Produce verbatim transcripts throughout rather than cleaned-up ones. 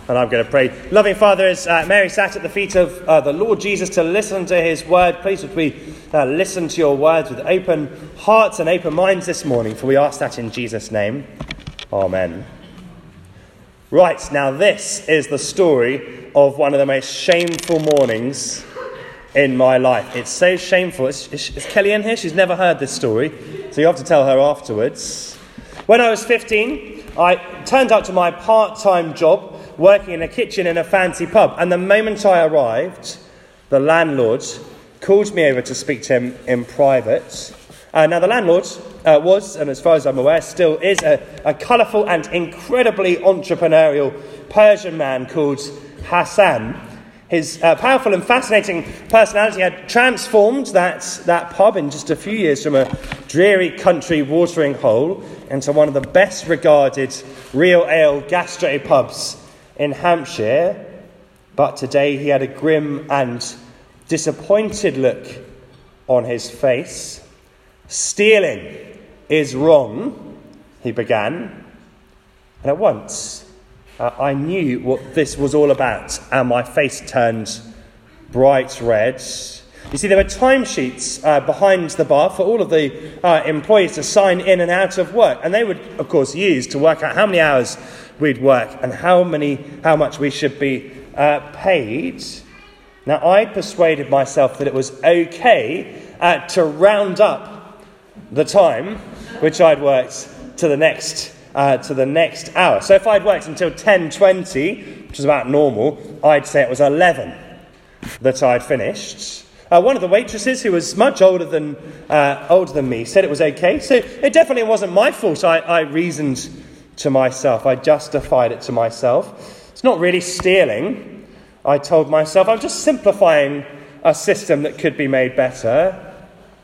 And I'm going to pray. Loving Father, as uh, Mary sat at the feet of uh, the Lord Jesus to listen to his word, please would we uh, listen to your words with open hearts and open minds this morning, for we ask that in Jesus' name. Amen. Right, now this is the story of one of the most shameful mornings in my life. It's so shameful. Is, is, is Kelly in here? She's never heard this story, so you have to tell her afterwards. When I was fifteen, I turned up to my part-time job working in a kitchen in a fancy pub, and the moment I arrived, the landlord called me over to speak to him in private. Uh, now the landlord uh, was, and as far as I'm aware, still is, a, a colourful and incredibly entrepreneurial Persian man called Hassan. His uh, powerful and fascinating personality had transformed that, that pub in just a few years from a dreary country watering hole into one of the best regarded real ale gastro pubs in Hampshire. But today he had a grim and disappointed look on his face. "Stealing is wrong," he began. And at once, uh, I knew what this was all about, and my face turned bright red. You see, there were timesheets uh, behind the bar for all of the uh, employees to sign in and out of work, and they would, of course, use to work out how many hours we'd work and how many, how much we should be uh, paid. Now, I persuaded myself that it was okay uh, to round up the time which I'd worked to the next uh, to the next hour. So if I'd worked until ten twenty, which is about normal, I'd say it was eleven that I'd finished. Uh, one of the waitresses, who was much older than uh, older than me, said it was okay. So it definitely wasn't my fault. I, I reasoned to myself. I justified it to myself. It's not really stealing, I told myself. I'm just simplifying a system that could be made better.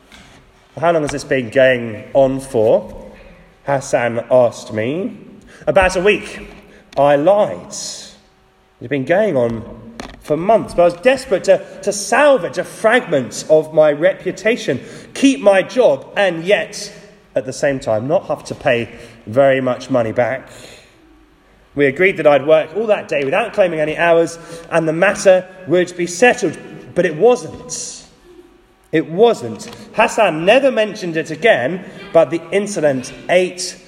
How long has this been going on for? Hassan asked me. About a week. I lied. It had been going on for months, but I was desperate to, to salvage a fragment of my reputation, keep my job, and yet, at the same time, not have to pay very much money back. We agreed that I'd work all that day without claiming any hours, and the matter would be settled. But it wasn't. It wasn't. Hassan never mentioned it again, but the incident ate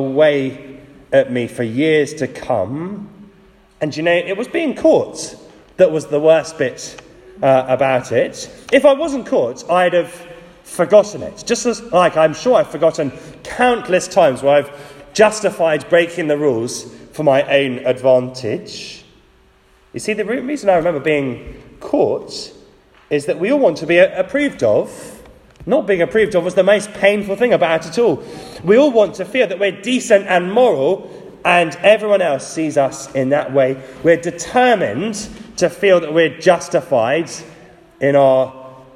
away at me for years to come. And you know, it was being caught that was the worst bit uh, about it. If I wasn't caught, I'd have forgotten it. Just as, like, I'm sure I've forgotten countless times where I've justified breaking the rules for my own advantage. You see, the reason I remember being caught is that we all want to be approved of. Not being approved of was the most painful thing about it all. We all want to feel that we're decent and moral, and everyone else sees us in that way. We're determined to feel that we're justified in our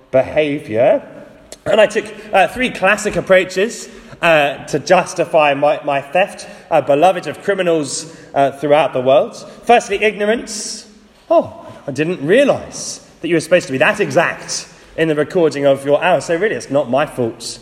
behaviour. And I took uh, three classic approaches uh, to justify my, my theft, uh, beloved of criminals uh, throughout the world. Firstly, ignorance. Oh, I didn't realise that you were supposed to be that exact in the recording of your hours. So really, it's not my fault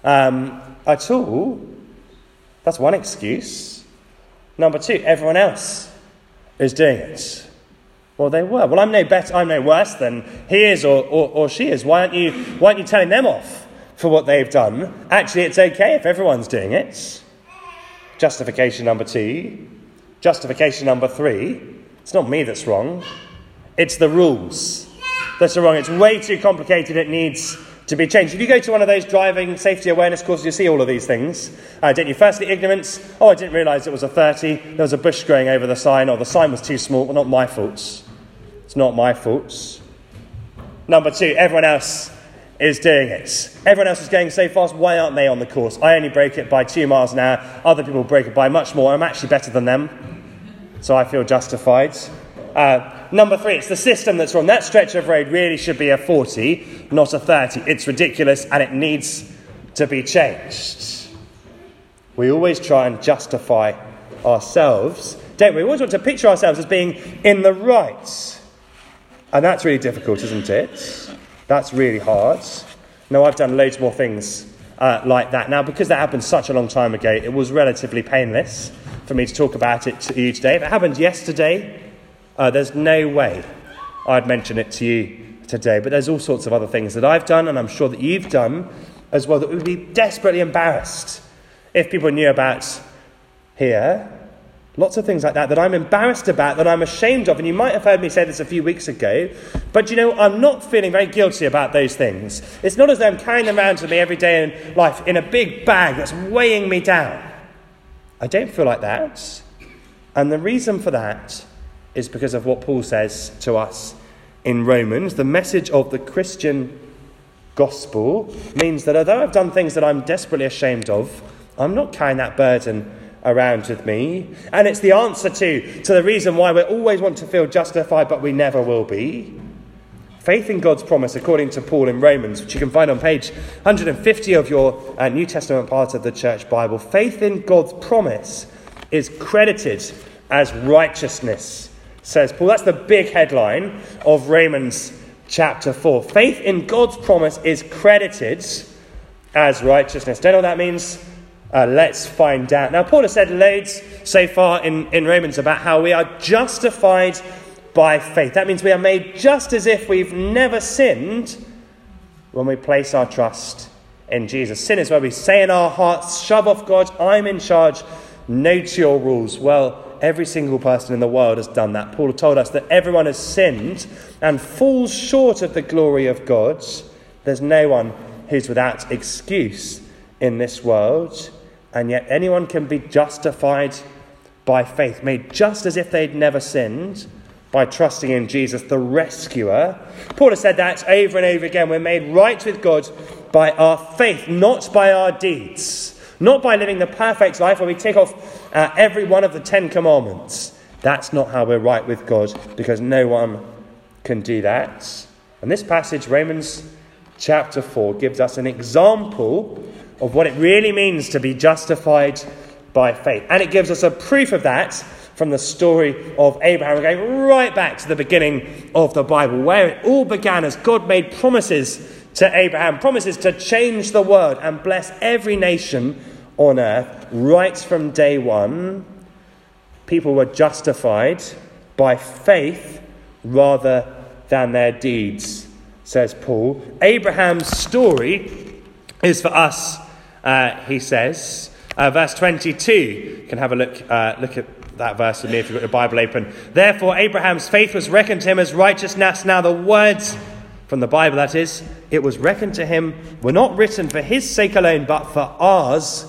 um, at all. That's one excuse. Number two, everyone else is doing it. Well, they were. Well, I'm no better, I'm no worse than he is or, or, or she is. Why aren't you, why aren't you telling them off for what they've done? Actually, it's okay if everyone's doing it. Justification number two. Justification number three. It's not me that's wrong. It's the rules that are wrong. It's way too complicated. It needs to be changed. If you go to one of those driving safety awareness courses, you see all of these things, uh, don't you? Firstly, ignorance. Oh, I didn't realise it was a thirty. There was a bush growing over the sign, or the sign was too small. Well, not my fault. It's not my fault. Number two, everyone else is doing it. Everyone else is going so fast. Why aren't they on the course? I only break it by two miles an hour. Other people break it by much more. I'm actually better than them, so I feel justified. Uh, number three, it's the system that's wrong. That stretch of road really should be a forty, not a thirty. It's ridiculous and it needs to be changed. We always try and justify ourselves, don't we? We always want to picture ourselves as being in the right. And that's really difficult, isn't it? That's really hard. No, I've done loads more things uh, like that. Now, because that happened such a long time ago, it was relatively painless for me to talk about it to you today. If it happened yesterday, uh, there's no way I'd mention it to you today. But there's all sorts of other things that I've done, and I'm sure that you've done as well, that we would be desperately embarrassed if people knew about here. Lots of things like that that I'm embarrassed about, that I'm ashamed of. And you might have heard me say this a few weeks ago, but you know, I'm not feeling very guilty about those things. It's not as though I'm carrying them around with me every day in life in a big bag that's weighing me down. I don't feel like that. And the reason for that is because of what Paul says to us in Romans. The message of the Christian gospel means that although I've done things that I'm desperately ashamed of, I'm not carrying that burden around with me. And it's the answer to, to the reason why we always want to feel justified, but we never will be. Faith in God's promise, according to Paul in Romans, which you can find on page one hundred fifty of your uh, New Testament part of the Church Bible. Faith in God's promise is credited as righteousness, says Paul. That's the big headline of Romans chapter four. Faith in God's promise is credited as righteousness. Don't know what that means? Uh, let's find out. Now, Paul has said loads so far in, in Romans about how we are justified by faith. That means we are made just as if we've never sinned when we place our trust in Jesus. Sin is where we say in our hearts, shove off God, I'm in charge, no to your rules. Well, every single person in the world has done that. Paul told us that everyone has sinned and falls short of the glory of God. There's no one who's without excuse in this world. And yet anyone can be justified by faith, made just as if they'd never sinned, by trusting in Jesus, the rescuer. Paul has said that over and over again. We're made right with God by our faith, not by our deeds. Not by living the perfect life where we tick off uh, every one of the Ten Commandments. That's not how we're right with God, because no one can do that. And this passage, Romans chapter four, gives us an example of what it really means to be justified by faith. And it gives us a proof of that from the story of Abraham. We're going right back to the beginning of the Bible, where it all began as God made promises to Abraham, promises to change the world and bless every nation on earth. Right from day one, people were justified by faith rather than their deeds, says Paul. Abraham's story is for us, uh, he says. Uh, verse twenty-two, you can have a look, uh, look at that verse with me if you've got your Bible open. Therefore, Abraham's faith was reckoned to him as righteousness. Now, the words from the Bible, that is, it was reckoned to him, were not written for his sake alone, but for ours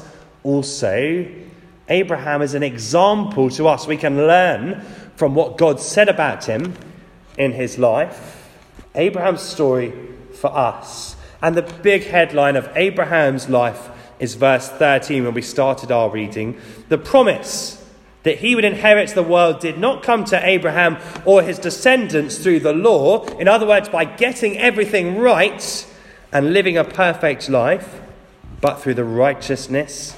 also. Abraham is an example to us. We can learn from what God said about him in his life. Abraham's story for us. And the big headline of Abraham's life is verse thirteen, when we started our reading. The promise that he would inherit the world did not come to Abraham or his descendants through the law. In other words, by getting everything right and living a perfect life, but through the righteousness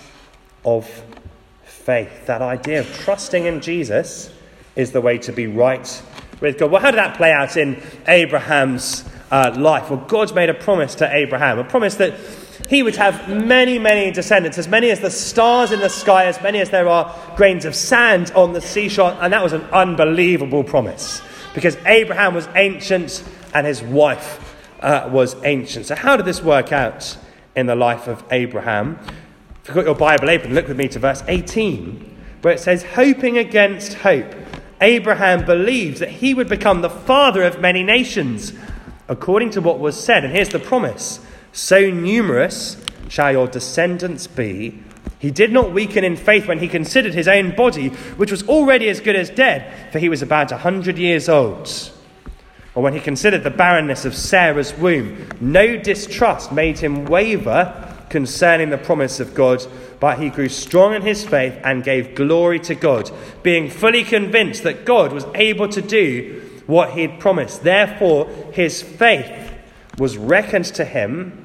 of faith. That idea of trusting in Jesus is the way to be right with God. Well, how did that play out in Abraham's uh, life? Well, God's made a promise to Abraham, a promise that he would have many, many descendants, as many as the stars in the sky, as many as there are grains of sand on the seashore. And that was an unbelievable promise, because Abraham was ancient and his wife uh, was ancient. So how did this work out in the life of Abraham? If you've got your Bible open, look with me to verse eighteen, where it says, hoping against hope, Abraham believed that he would become the father of many nations, according to what was said. And here's the promise. So numerous shall your descendants be. He did not weaken in faith when he considered his own body, which was already as good as dead, for he was about a hundred years old. Or when he considered the barrenness of Sarah's womb, no distrust made him waver concerning the promise of God, but he grew strong in his faith and gave glory to God, being fully convinced that God was able to do what he had promised. Therefore, his faith was reckoned to him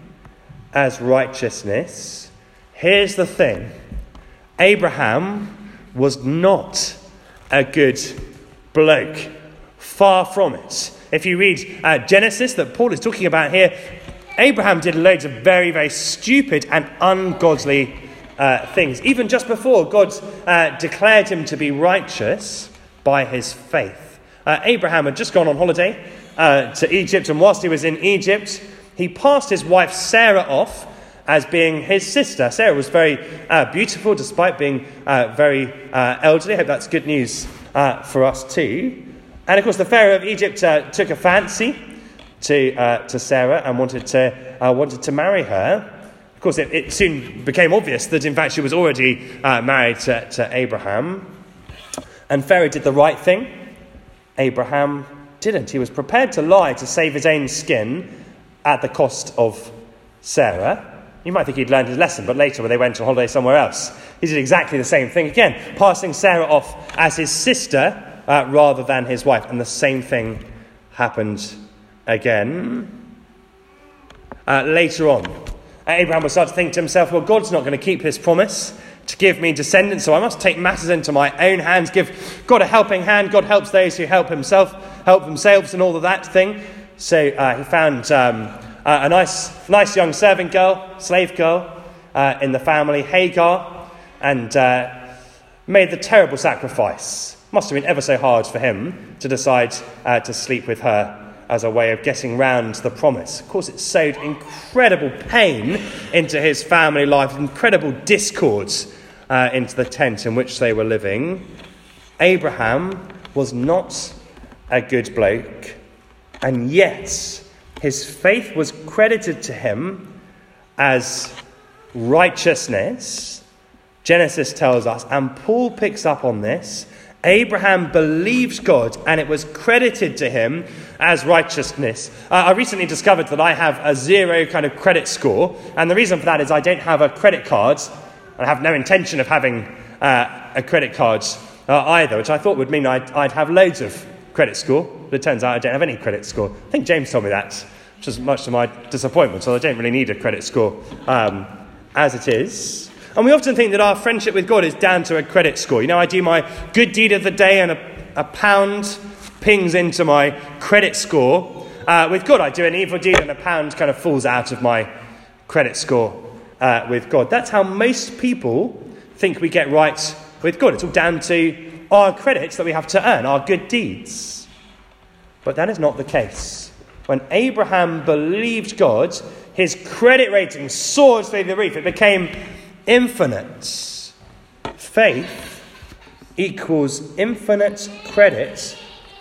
as righteousness. Here's the thing. Abraham was not a good bloke. Far from it. If you read uh, Genesis that Paul is talking about here, Abraham did loads of very, very stupid and ungodly uh, things. Even just before God uh, declared him to be righteous by his faith. Uh, Abraham had just gone on holiday uh, to Egypt, and whilst he was in Egypt, he passed his wife Sarah off as being his sister. Sarah was very uh, beautiful, despite being uh, very uh, elderly. I hope that's good news uh, for us too. And of course, the Pharaoh of Egypt uh, took a fancy to uh, to Sarah and wanted to uh, wanted to marry her. Of course, it, it soon became obvious that in fact she was already uh, married to, to Abraham. And Pharaoh did the right thing. Abraham didn't. He was prepared to lie to save his own skin at the cost of Sarah. You might think he'd learned his lesson, but later when they went on holiday somewhere else, he did exactly the same thing again, passing Sarah off as his sister uh, rather than his wife. And the same thing happened again. Uh, later on, Abraham will start to think to himself, well, God's not going to keep his promise to give me descendants, so I must take matters into my own hands, give God a helping hand. God helps those who help himself, help themselves and all of that thing. So uh, he found um, uh, a nice nice young servant girl, slave girl uh, in the family, Hagar, and uh, made the terrible sacrifice. Must have been ever so hard for him to decide uh, to sleep with her as a way of getting round the promise. Of course, it sowed incredible pain into his family life, incredible discord uh, into the tent in which they were living. Abraham was not a good bloke, and yet his faith was credited to him as righteousness. Genesis tells us, and Paul picks up on this, Abraham believed God and it was credited to him as righteousness. Uh, I recently discovered that I have a zero kind of credit score, and the reason for that is I don't have a credit card, and I have no intention of having uh, a credit card uh, either, which I thought would mean I'd, I'd have loads of credit score, but it turns out I don't have any credit score. I think James told me that, which is much to my disappointment, so I don't really need a credit score um, as it is. And we often think that our friendship with God is down to a credit score. You know, I do my good deed of the day and a, a pound pings into my credit score. Uh, with God, I do an evil deed and a pound kind of falls out of my credit score uh, with God. That's how most people think we get right with God. It's all down to our credits that we have to earn, our good deeds. But that is not the case. When Abraham believed God, his credit rating soared through the roof. It became infinite. Faith equals infinite credit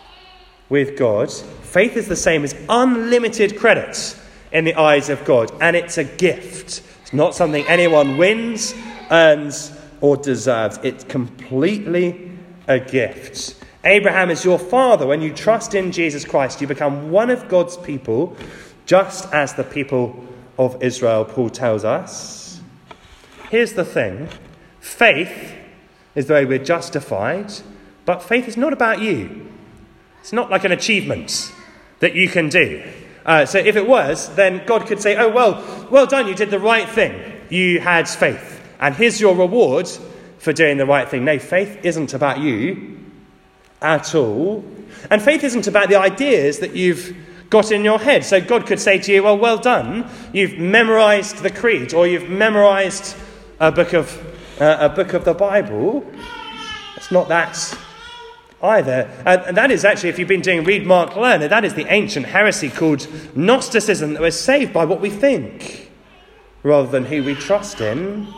with God. Faith is the same as unlimited credit in the eyes of God, and it's a gift. It's not something anyone wins, earns, or deserves. It's completely a gift. Abraham is your father. When you trust in Jesus Christ, you become one of God's people, just as the people of Israel, Paul tells us. Here's the thing. Faith is the way we're justified, but faith is not about you. It's not like an achievement that you can do. Uh, so if it was, then God could say, oh, well, well done, you did the right thing. You had faith. And here's your reward for doing the right thing. No, faith isn't about you at all. And faith isn't about the ideas that you've got in your head. So God could say to you, well, well done. You've memorized the creed, or you've memorized a book of uh, a book of the Bible. It's not that either. Uh, and that is actually, if you've been doing Read, Mark, Learn, that is the ancient heresy called Gnosticism, that we're saved by what we think rather than who we trust in.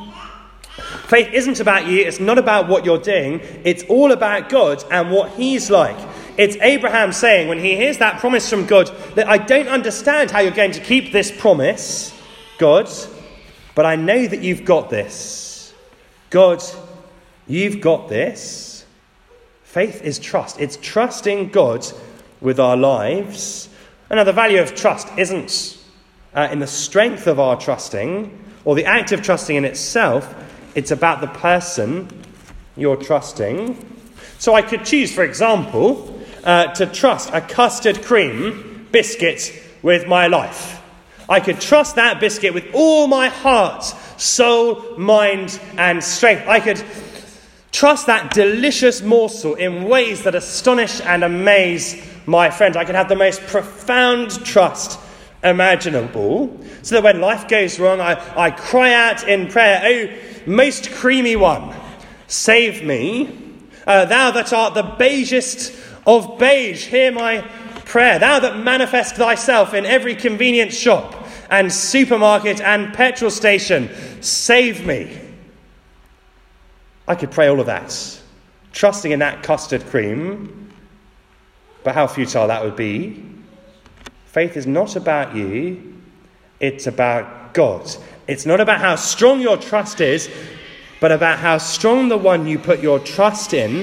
Faith isn't about you. It's not about what you're doing. It's all about God and what he's like. It's Abraham saying, when he hears that promise from God, that I don't understand how you're going to keep this promise, God, but I know that you've got this. God, you've got this. Faith is trust. It's trusting God with our lives. And now the value of trust isn't uh, in the strength of our trusting or the act of trusting in itself. It's about the person you're trusting. So I could choose, for example, uh, to trust a custard cream biscuit with my life. I could trust that biscuit with all my heart, soul, mind, and strength. I could trust that delicious morsel in ways that astonish and amaze my friend. I could have the most profound trust imaginable, so that when life goes wrong, I, I cry out in prayer, oh, most creamy one, save me. Uh, thou that art the beigest of beige, hear my prayer. Thou that manifest thyself in every convenience shop and supermarket and petrol station, save me. I could pray all of that, trusting in that custard cream, but how futile that would be. Faith is not about you, it's about God. It's not about how strong your trust is, but about how strong the one you put your trust in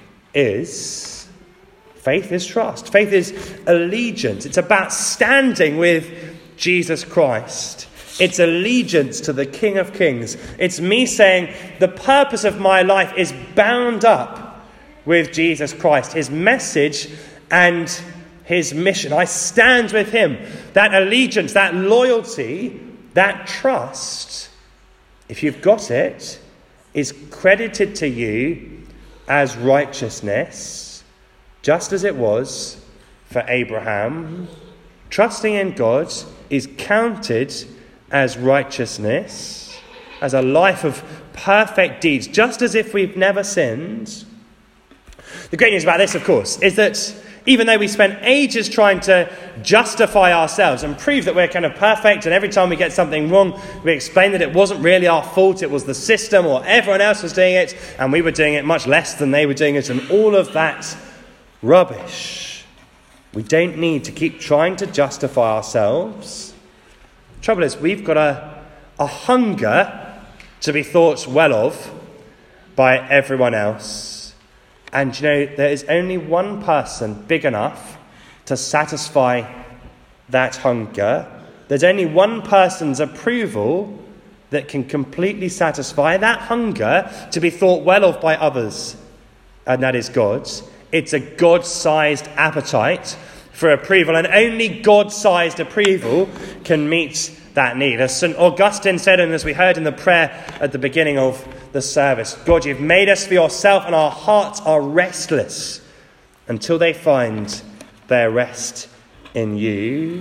is. Faith is trust. Faith is allegiance. It's about standing with Jesus Christ. It's allegiance to the King of Kings. It's me saying the purpose of my life is bound up with Jesus Christ, his message and his mission. I stand with him. That allegiance, that loyalty, that trust, if you've got it, is credited to you as righteousness, just as it was for Abraham. Trusting in God is counted as righteousness, as a life of perfect deeds, just as if we've never sinned. The great news about this, of course, is that even though we spent ages trying to justify ourselves and prove that we're kind of perfect, and every time we get something wrong, we explain that it wasn't really our fault, it was the system or everyone else was doing it, and we were doing it much less than they were doing it, and all of that rubbish. We don't need to keep trying to justify ourselves. The trouble is, we've got a, a hunger to be thought well of by everyone else. And you know, there is only one person big enough to satisfy that hunger. There's only one person's approval that can completely satisfy that hunger to be thought well of by others. And that is God's. It's a God-sized appetite for approval. And only God-sized approval can meet that need. As Saint Augustine said, and as we heard in the prayer at the beginning of the service, God, you've made us for yourself, and our hearts are restless until they find their rest in you.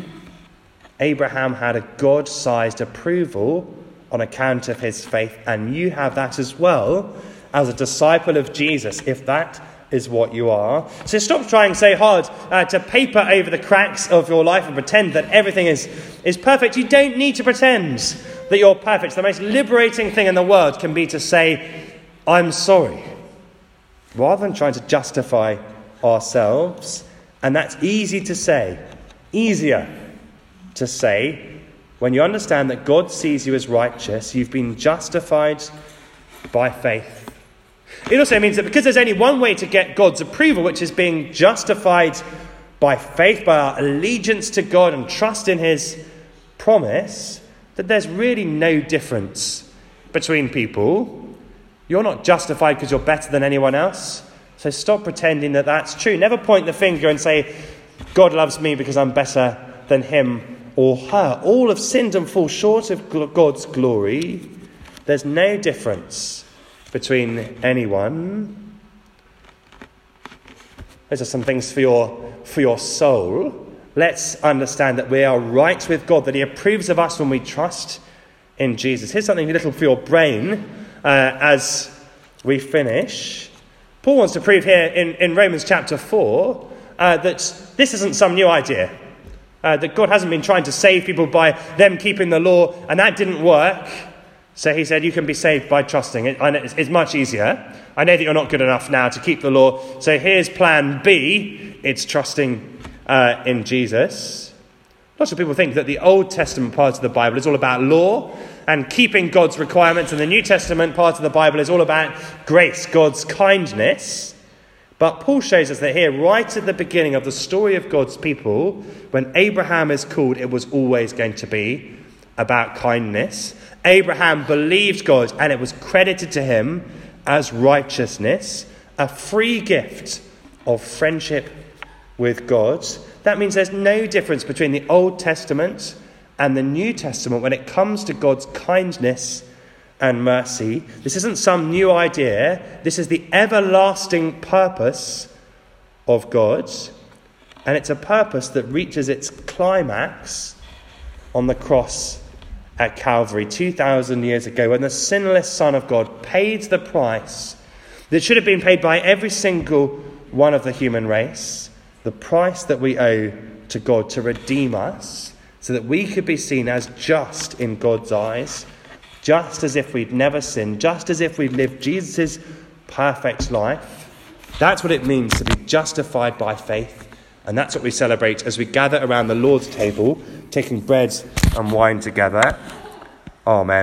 Abraham had a God-sized approval on account of his faith, and you have that as well as a disciple of Jesus, if that is what you are. So stop trying so hard uh, to paper over the cracks of your life and pretend that everything is, is perfect. You don't need to pretend that you're perfect. The most liberating thing in the world can be to say, I'm sorry, rather than trying to justify ourselves. And that's easy to say, easier to say when you understand that God sees you as righteous. You've been justified by faith. It also means that because there's only one way to get God's approval, which is being justified by faith, by our allegiance to God and trust in his promise, that there's really no difference between people. You're not justified because you're better than anyone else. So stop pretending that that's true. Never point the finger and say, God loves me because I'm better than him or her. All have sinned and fall short of God's glory. There's no difference between anyone. Those are some things for your, for your soul. Let's understand that we are right with God, that he approves of us when we trust in Jesus. Here's something little for your brain uh, as we finish. Paul wants to prove here in, in Romans chapter four uh, that this isn't some new idea. Uh, that God hasn't been trying to save people by them keeping the law, and that didn't work. So he said, you can be saved by trusting. It, it's, it's much easier. I know that you're not good enough now to keep the law. So here's plan B. It's trusting uh, in Jesus. Lots of people think that the Old Testament part of the Bible is all about law and keeping God's requirements. And the New Testament part of the Bible is all about grace, God's kindness. But Paul shows us that here, right at the beginning of the story of God's people, when Abraham is called, it was always going to be about kindness. Abraham believed God, and it was credited to him as righteousness, a free gift of friendship with God. That means there's no difference between the Old Testament and the New Testament when it comes to God's kindness and mercy. This isn't some new idea. This is the everlasting purpose of God, and it's a purpose that reaches its climax on the cross at Calvary two thousand years ago, when the sinless Son of God paid the price that should have been paid by every single one of the human race, the price that we owe to God to redeem us so that we could be seen as just in God's eyes, just as if we'd never sinned, just as if we'd lived Jesus' perfect life. That's what it means to be justified by faith. And that's what we celebrate as we gather around the Lord's table, taking bread and wine together. Amen.